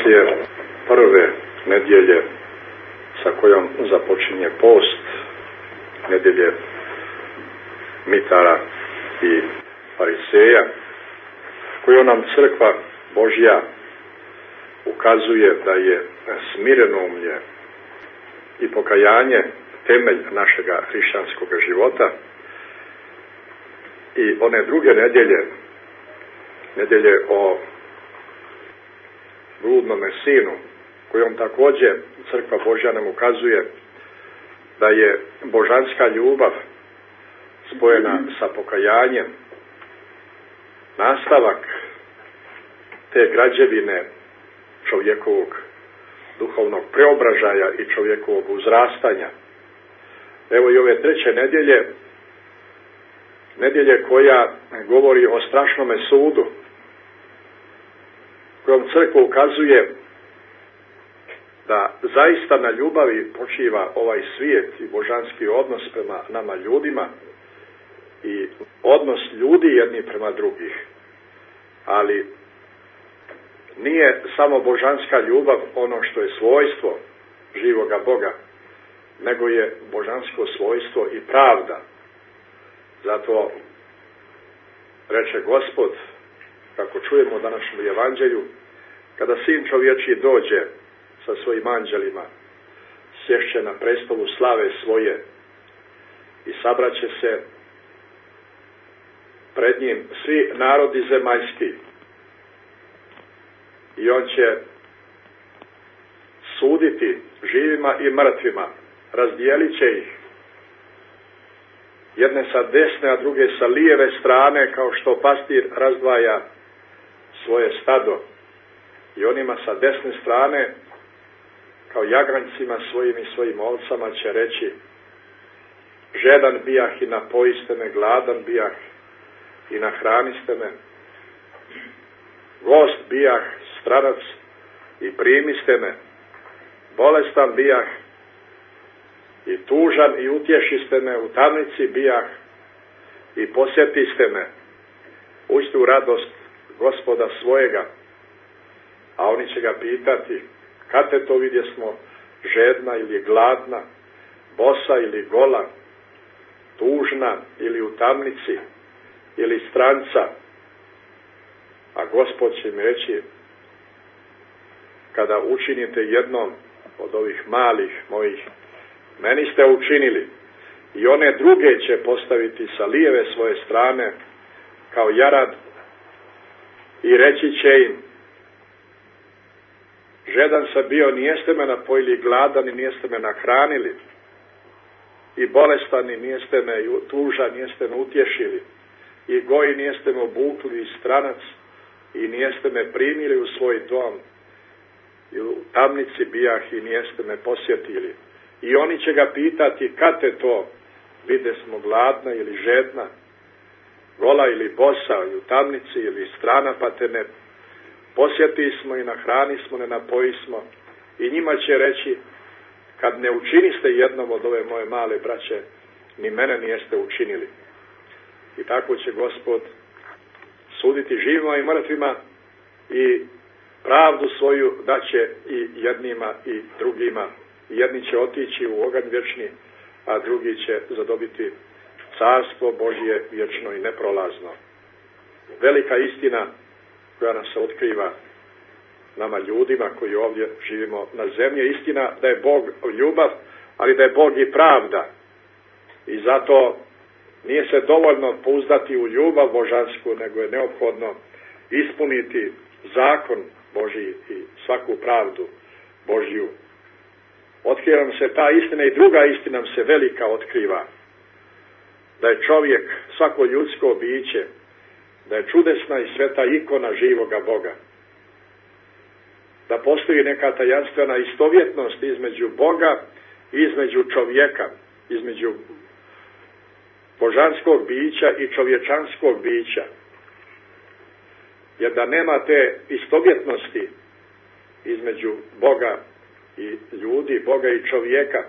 poslije prve nedjelje sa kojom započinje post, nedjelje mitara i fariseja, koju nam crkva Božja ukazuje da je smirenomlje i pokajanje temelj našega hrišćanskog života, i one druge nedjelje o bludnome sinu, kojom također crkva Božja nam ukazuje da je božanska ljubav spojena sa pokajanjem, nastavak te građevine čovjekovog duhovnog preobražaja i čovjekovog uzrastanja. Evo i ove treće nedjelje koja govori o strašnome sudu, kojom crkva ukazuje da zaista na ljubavi počiva ovaj svijet i božanski odnos prema nama ljudima i odnos ljudi jedni prema drugih. Ali nije samo božanska ljubav ono što je svojstvo živoga Boga, nego je božansko svojstvo i pravda. Zato reče Gospod, kako čujemo u današnjem evanđelju, kada sin čovječji dođe sa svojim anđelima, sješće na prestolu slave svoje i sabraće se pred njim svi narodi zemaljski, i on će suditi živima i mrtvima, razdijelit će ih, jedne sa desne, a druge sa lijeve strane, kao što pastir razdvaja svoje stado, i onima sa desne strane, kao jaganjcima svojim i svojim ovcama, će reći: žedan bijah i napojiste me, gladan bijah i nahraniste me, gost bijah, stranac i primiste me, bolestan bijah i tužan i utješiste me, u tamnici bijah i posjetiste me. Uđite u radost Gospoda svojega. A oni će ga pitati: kad te to vidjesmo žedna ili gladna, bosa ili gola, tužna ili u tamnici ili stranca? A Gospod će im reći: kada učinite jednom od ovih malih mojih, meni ste učinili. I one druge će postaviti sa lijeve svoje strane kao jarad i reći će im: žedan sam bio, nijeste me napojili, gladan i nijeste me nahranili, i bolestan i nijeste me, i tužan nijeste me utješili, i goj nijeste me obukli, i stranac i nijeste me primili u svoj dom, i u tamnici bijah i nijeste me posjetili. I oni će ga pitati: kad te to vide smo gladna ili žedna, gola ili bosa, i u tamnici ili strana, pa te ne posjeti smo i nahrani smo, ne napoji smo? I njima će reći: kad ne učiniste jednom od ove moje male braće, ni mene nijeste učinili. I tako će Gospod suditi živima i mrtvima, i pravdu svoju daće i jednima i drugima. Jedni će otići u oganj vječni, a drugi će zadobiti carstvo Božje vječno i neprolazno. Velika istina koja nam se otkriva nama ljudima koji ovdje živimo na zemlji, istina da je Bog ljubav, ali da je Bog i pravda. I zato nije se dovoljno pouzdati u ljubav božansku, nego je neophodno ispuniti zakon Božji i svaku pravdu Božju. Otkriva nam se ta istina, i druga istina nam se velika otkriva: da je čovjek, svako ljudsko biće, da je čudesna i sveta ikona živoga Boga. Da postoji neka tajanstvena istovjetnost između Boga i između čovjeka, između božanskog bića i čovječanskog bića. Jer da nema te istovjetnosti između Boga i ljudi, Boga i čovjeka,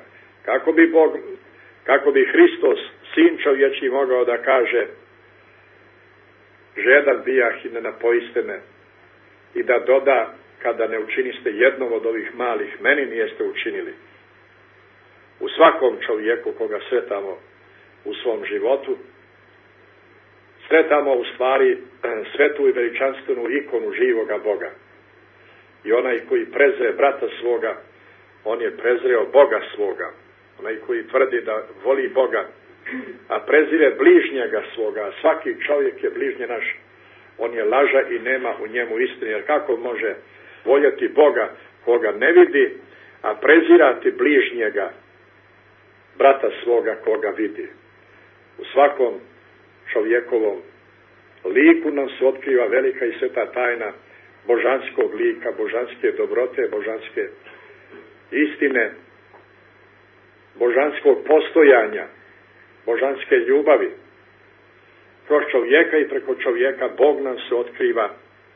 kako bi Hristos, sin čovječji, mogao da kaže: žedan bijah i ne napojiste me, i da doda: kada ne učiniste jednom od ovih malih, meni nijeste učinili. U svakom čovjeku koga sretamo u svom životu, sretamo u stvari svetu i veličanstvenu ikonu živoga Boga. I onaj koji prezre brata svoga, on je prezreo Boga svoga. Onaj koji tvrdi da voli Boga, a prezire bližnjega svoga, a svaki čovjek je bližnje naš, on je laža i nema u njemu istine. Jer kako može voljeti Boga koga ne vidi, a prezirati bližnjega, brata svoga koga vidi? U svakom čovjekovom liku nam se otkriva velika i sveta tajna božanskog lika, božanske dobrote, božanske istine, božanskog postojanja, božanske ljubavi. Kroz čovjeka i preko čovjeka Bog nam se otkriva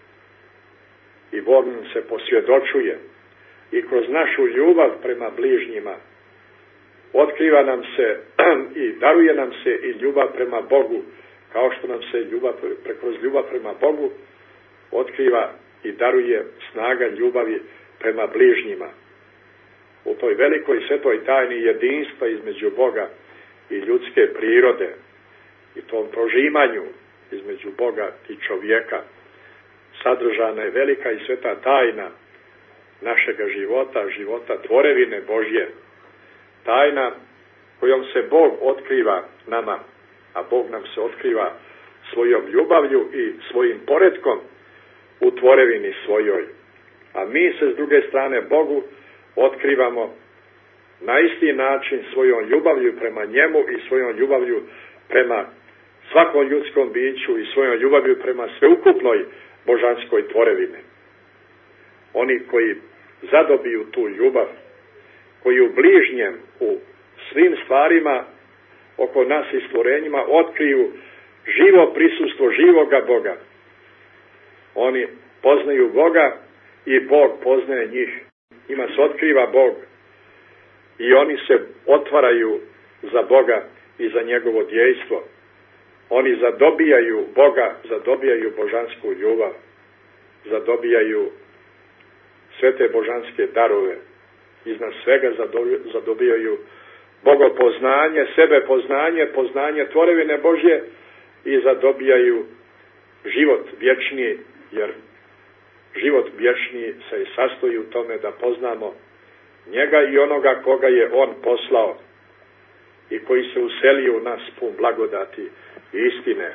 i Bog nam se posvjedočuje. I kroz našu ljubav prema bližnjima otkriva nam se i daruje nam se i ljubav prema Bogu, kao što nam se kroz ljubav prema Bogu otkriva i daruje snaga ljubavi prema bližnjima. U toj velikoj svetoj tajni jedinstva između Boga i ljudske prirode i tom prožimanju između Boga i čovjeka sadržana je velika i sveta tajna našega života, života tvorevine Božje. Tajna kojom se Bog otkriva nama, a Bog nam se otkriva svojom ljubavlju i svojim poretkom u tvorevini svojoj. A mi se s druge strane Bogu otkrivamo na isti način svojom ljubavlju prema njemu i svojom ljubavlju prema svakom ljudskom biću i svojom ljubavlju prema sveukupnoj božanskoj tvorevini. Oni koji zadobiju tu ljubav, koji u bližnjem, u svim stvarima oko nas i stvorenjima otkriju živo prisustvo živoga Boga. Oni poznaju Boga i Bog poznaje njih. Njima se otkriva Bog i oni se otvaraju za Boga i za njegovo djejstvo. Oni zadobijaju Boga, zadobijaju božansku ljubav, zadobijaju sve te božanske darove. Iznad svega zadobijaju bogopoznanje, sebepoznanje, poznanje tvorevine Božje i zadobijaju život vječni, jer život vječni se i sastoji u tome da poznamo njega i onoga koga je on poslao i koji se uselio u nas pun blagodati i istine.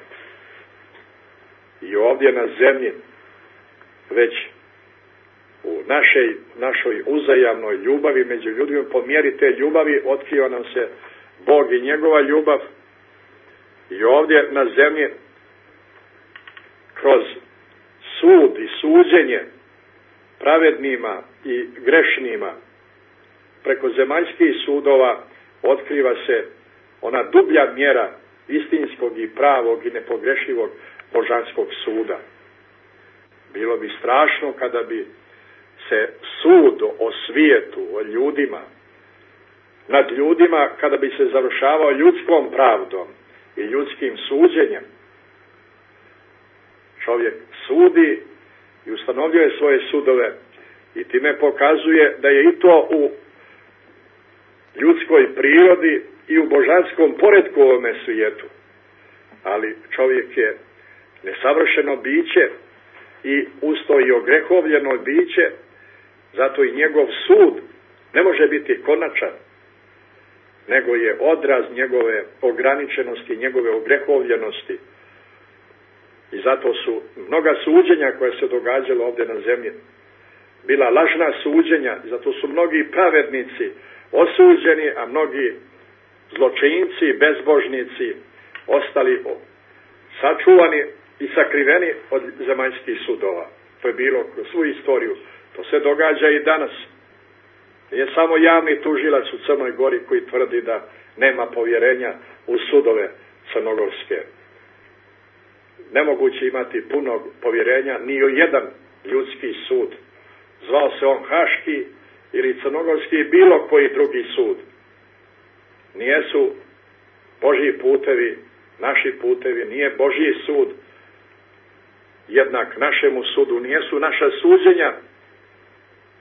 I ovdje na zemlji već u našoj uzajamnoj ljubavi među ljudima, po mjeri te ljubavi otkrio nam se Bog i njegova ljubav. I ovdje na zemlji kroz sud i suđenje pravednima i grešnima preko zemaljskih sudova otkriva se ona dublja mjera istinskog i pravog i nepogrešivog božanskog suda. Bilo bi strašno kada bi se sud o svijetu, o ljudima, nad ljudima, kada bi se završavao ljudskom pravdom i ljudskim suđenjem. Čovjek sudi i ustanovljuje svoje sudove i time pokazuje da je i to u ljudskoj prirodi i u božanskom poretku u ovome svijetu. Ali čovjek je nesavršeno biće i usto i ogrehovljeno biće, zato i njegov sud ne može biti konačan, nego je odraz njegove ograničenosti, njegove ogrehovljenosti. I zato su mnoga suđenja koja se događala ovdje na zemlji bila lažna suđenja, zato su mnogi pravednici osuđeni, a mnogi zločinci, bezbožnici ostali sačuvani i sakriveni od zemaljskih sudova. To je bilo kroz svu istoriju. To se događa i danas. Nije samo javni tužilac u Crnoj Gori koji tvrdi da nema povjerenja u sudove crnogorske. Nemoguće imati puno povjerenja ni u jedan ljudski sud. Zvao se on Haški ili crnogorski bilo koji drugi sud. Nijesu Božji putevi, naši putevi, nije Božji sud jednak našemu sudu, nijesu naša suđenja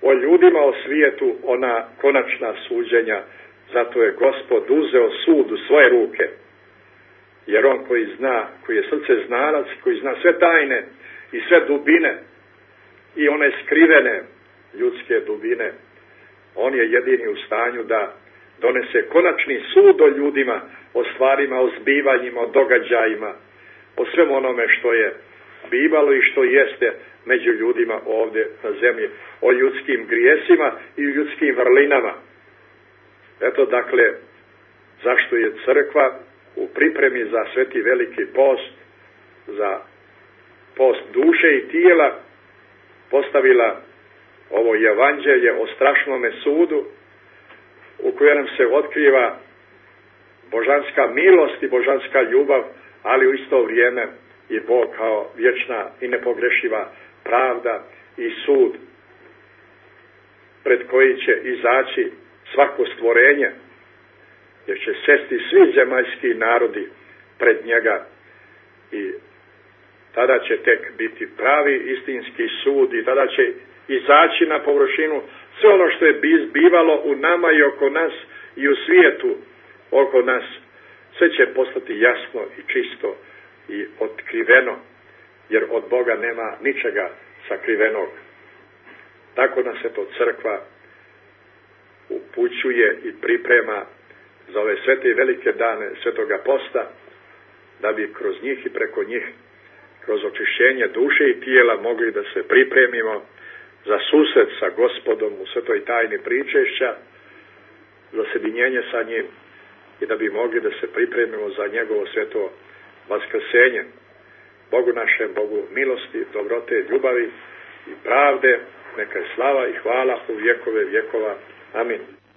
o ljudima, o svijetu, ona konačna suđenja. Zato je Gospod uzeo sud u svoje ruke. Jer on koji zna, koji je srce znalac, koji zna sve tajne i sve dubine i one skrivene ljudske dubine, on je jedini u stanju da donese konačni sud o ljudima, o stvarima, o zbivanjima, o događajima, o svemu onome što je bivalo i što jeste među ljudima ovdje na zemlji, o ljudskim grijesima i ljudskim vrlinama. Eto dakle, zašto je crkva u pripremi za sveti veliki post, za post duše i tijela, postavila ovo evanđelje o strašnome sudu, u kojem nam se otkriva božanska milost i božanska ljubav, ali u isto vrijeme i Bog kao vječna i nepogrešiva pravda i sud, pred koji će izaći svako stvorenje, jer će sesti svi zemaljski narodi pred njega i tada će tek biti pravi istinski sud i tada će izaći na površinu sve ono što je bivalo u nama i oko nas i u svijetu oko nas. Sve će postati jasno i čisto i otkriveno, jer od Boga nema ničega sakrivenog. Tako nas to crkva upućuje i priprema za ove svete i velike dane svetoga posta, da bi kroz njih i preko njih, kroz očišćenje duše i tijela, mogli da se pripremimo za susret sa Gospodom u svetoj tajni pričešća, za sjedinjenje sa njim i da bi mogli da se pripremimo za njegovo sveto vaskrsenje. Bogu našem, Bogu milosti, dobrote, ljubavi i pravde, neka je slava i hvala u vjekove vjekova. Amin.